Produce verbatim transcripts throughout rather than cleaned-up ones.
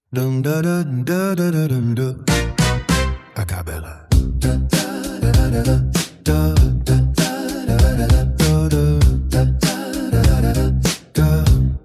Dum da da da da da dum da. A cappella. Da da da da da da da da da da da da.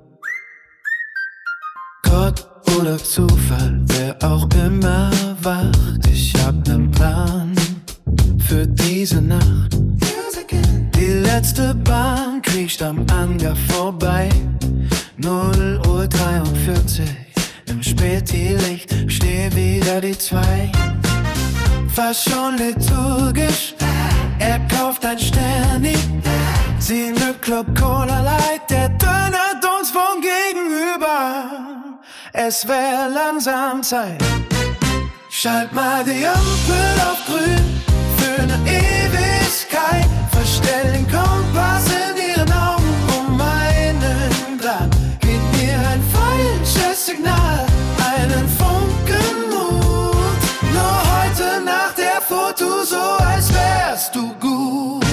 Gott oder Zufall, wer auch immer wacht, ich hab nen Plan für diese Nacht. Die letzte Bahn kriecht am Anger vorbei. null Uhr dreiundvierzig, im Spätlicht steh wieder die zwei. Fast schon liturgisch, er kauft ein Sterni. Sie in der Club Cola Light, der donnert uns von gegenüber. Es wär langsam Zeit. Schalt mal die Ampel auf grün für ne Ewigkeit. Verstell den Kompass in ihren Augen um einen Grad. Gib mir ein falsches Signal, einen Funken Mut. Nur heute nach der Foto, so als wärst du gut.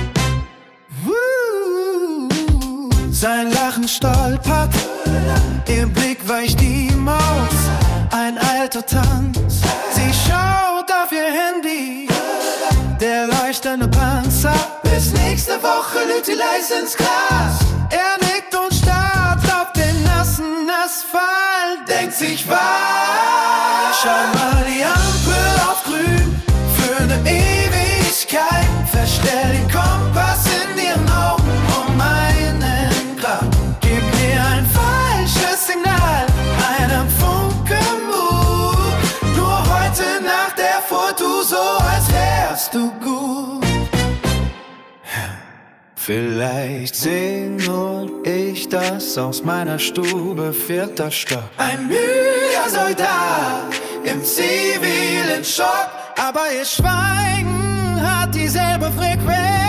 Woo. Sein Lachen stolpert, ihr Blick weicht ihm aus. Ein alter Tanz, sie schaut auf ihr Handy. Der leuchtende Panzer, bis nächste Woche lügt sie leise ins Gras. Er nickt und starrt auf den nassen Asphalt, denkt sich was. Schau mal die Ampel auf grün für ne Ewigkeit. Verstell den Kompass in ihren Augen um einen Grad. Gib mir ein falsches Signal, einen Funken Mut. Nur heute nach der Foto, so als wärst du gut. Vielleicht sing nur ich das aus meiner Stube, vierter Stock. Ein müder Soldat im zivilen Schock, aber ihr Schweigen hat dieselbe Frequenz.